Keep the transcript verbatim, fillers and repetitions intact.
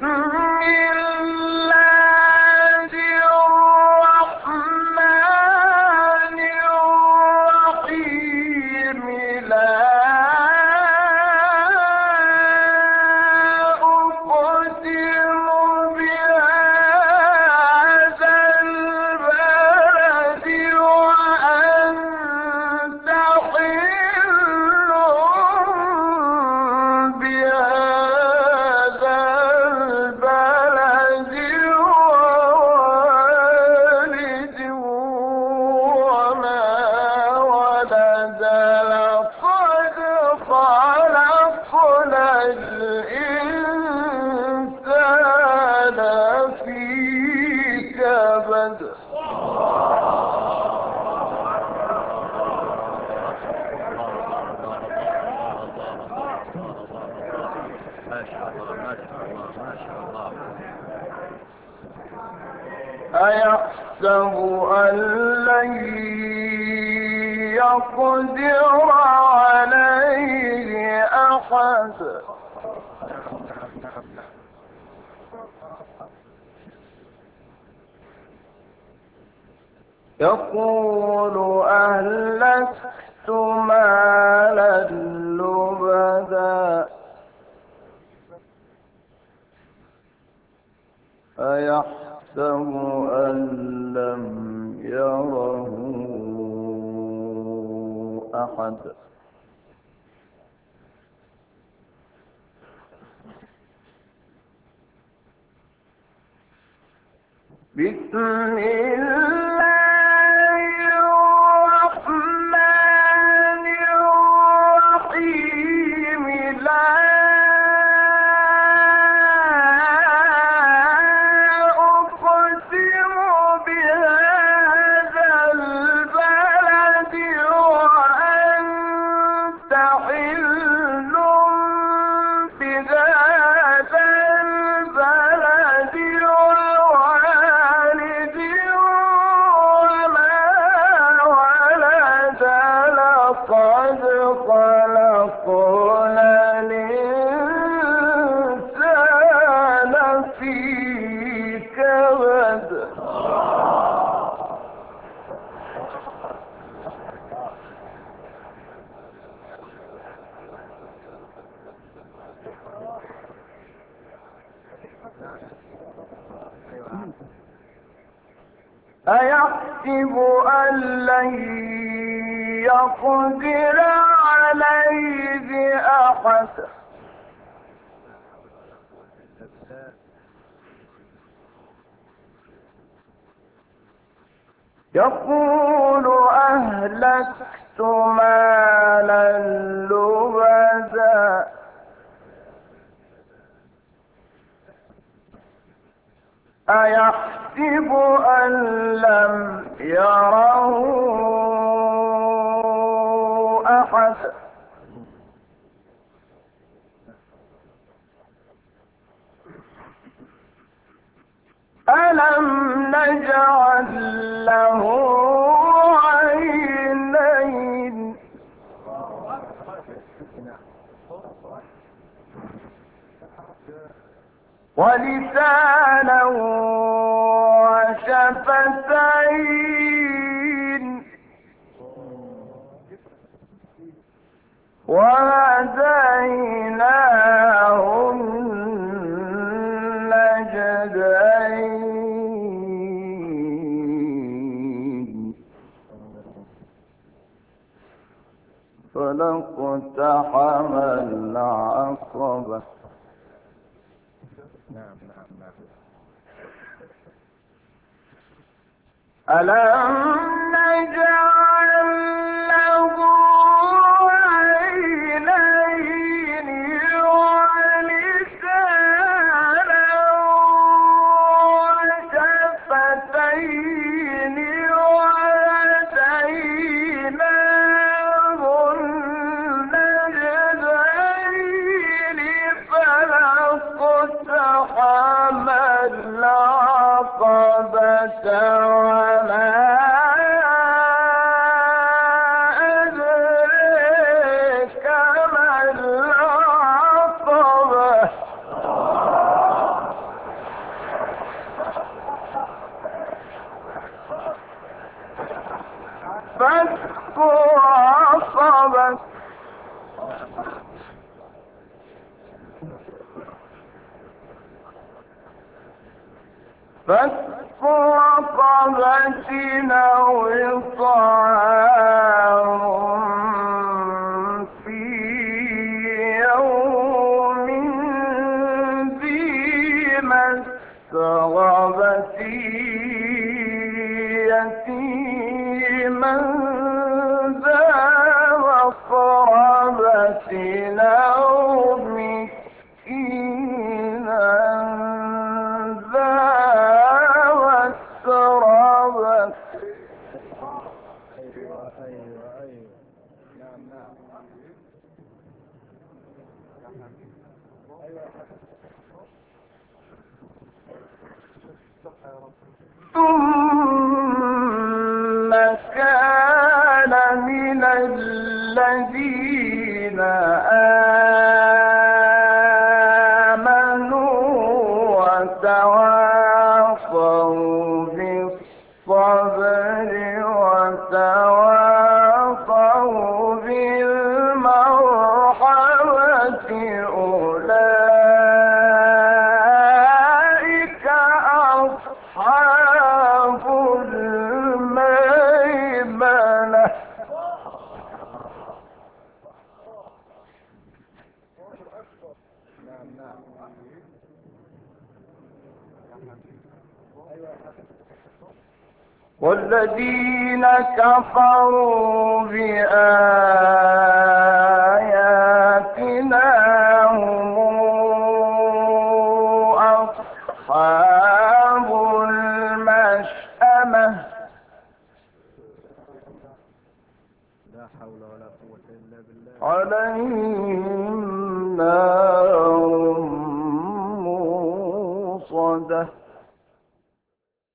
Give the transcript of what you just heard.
أيحسب أن لن يقدر عليه أحد يقول أهلكت مالا لبدا أيحسب أن لم يره أحد بسم الله الرحمن الرحيم لا أقسم بهذا البلد وأنت حل بهذا البلد والوالد وما ولد لقد خلقنا الإنسان في كبد أيحسب أن لن يقدر عليه أحد يقول أهلكت مالا لبدا أيحسب أن لم يره أحد ألم نجعل له عينين ولسانا وشفتين وهديناه النجدين فلاقتحم العقبة نعم نعم نعم ألم نجعل له عينين ولسانا وشفتين وهديناه النجدين فلاقتحم العقبة وما فك رقبة أو إطعام في يوم ذي مسغبة يتيما ذا مقربة أو مسكينا ذا مسربة. ثم كان من الذين آمنوا وتواصوا بالصبر وتواصوا بالمرحمة أولئك أصحاب الميمنة. والذين كفروا بآياتنا هم أصحاب المشأمة عليهم نار